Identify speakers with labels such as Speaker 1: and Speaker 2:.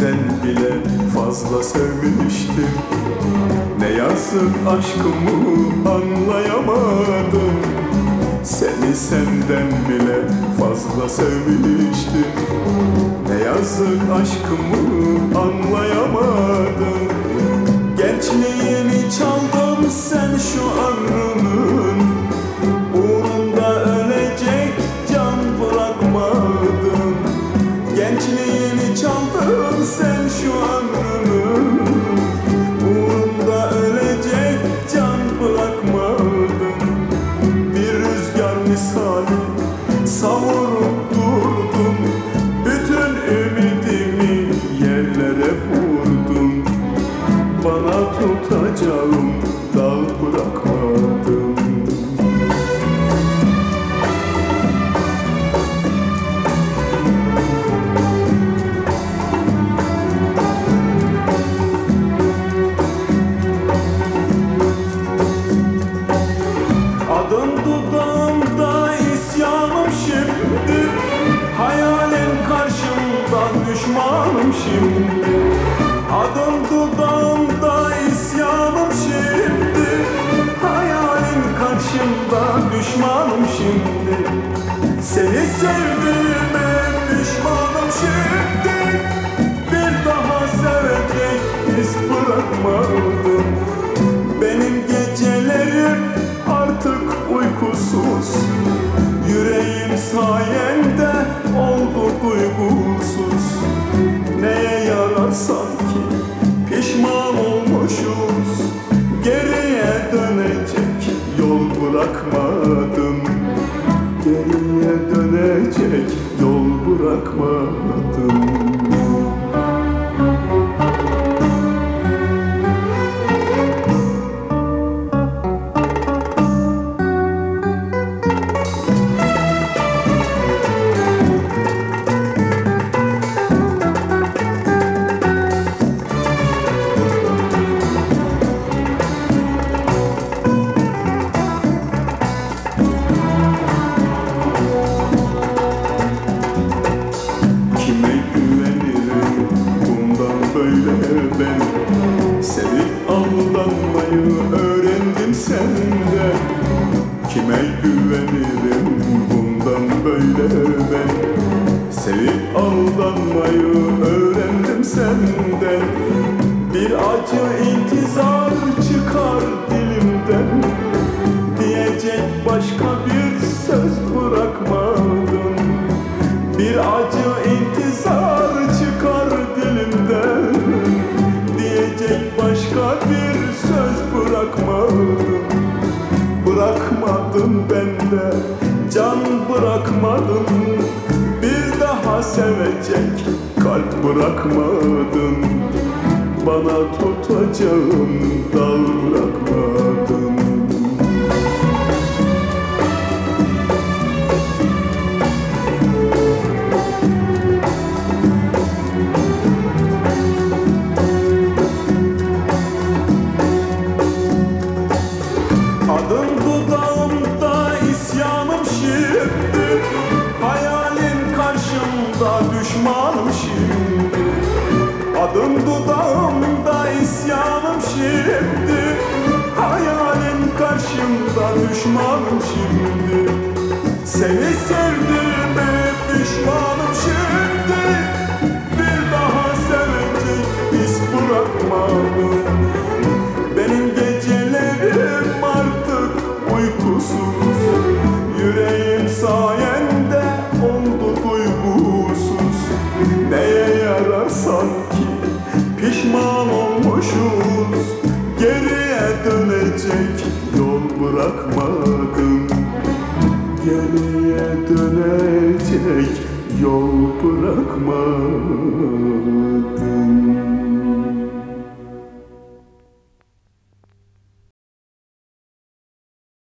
Speaker 1: senden bile fazla sevmiştim. Ne yazık aşkımı anlayamadım. Seni senden bile fazla sevmiştim. Ne yazık aşkımı anlayamadım. Gençliğimi çaldın sen şu ömrümün, uğrunda ölecek can bırakmadın. Gençliğimi çaldın sen şu ömrümün, uğrunda ölecek can bırakmadın. Bir rüzgar misali savurup durdun, bütün ümidimi yerlere vurdun. Bana tutacağım dal bırakmadın. Adın dudağımda isyanım şimdi, hayalin karşımda düşmanım şimdi. Adın dudağımda isyanım şimdi, hayalin karşımda düşmanım şimdi. Seni sevdiğime pişmanım şimdi, bir daha sevecek iz bırakmadım. Benim gecelerim artık uykusuz, yüreğim sayende oldu duygusuz. Neye yarar sanki pişman olmuşuz, geriye dönecek yol bırakmadım. Geriye dönecek yol bırakmadım. Ben sevip aldanmayı öğrendim senden. Kime güvenirim bundan böyle ben sevip aldanmayı öğrendim senden. Bir acı intizar çıkar dilimden, diyecek başka bir söz bırakmadım. Bir acı intizar çıkar dilimden, diyecek başka bir söz bırakmadım. Bırakmadım ben de can bırakmadım, bir daha sevecek kalp bırakmadım. Bana tutacağım dal bırakmadım. Adın dudağımda isyanım şimdi, hayalin karşımda düşmanım şimdi. Adın dudağımda isyanım şimdi, hayalin karşımda düşmanım şimdi. Seni sevdiğime pişmanım şimdi, bir daha sevecek iz bırakmadım. Benim gecelerim artık uykusuz, yüreğim sayende oldu duygusuz. Neye yarar sanki pişman olmuşuz, geriye dönecek yol bırakmadım. Geriye dönecek yol bırakmadım.